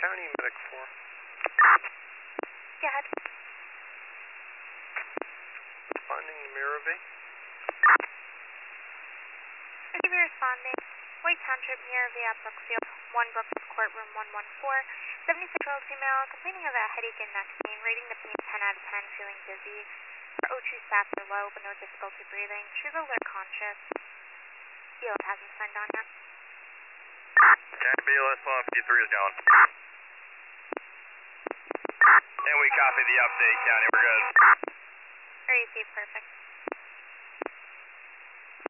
County Medic 4. Go ahead. Responding to Mirabay. Thank you for responding. White Township, Mirabay at Brookfield, 1 Brookfield Court, room 114. 76-year-old female complaining of a headache and neck pain, rating the pain 10 out of 10, feeling dizzy. Her O2 stats are low, but no difficulty breathing. She's alert conscious. BLS hasn't signed on yet. Okay, BLS 153 is going. And we copy the update, County. We're good. RAC, perfect.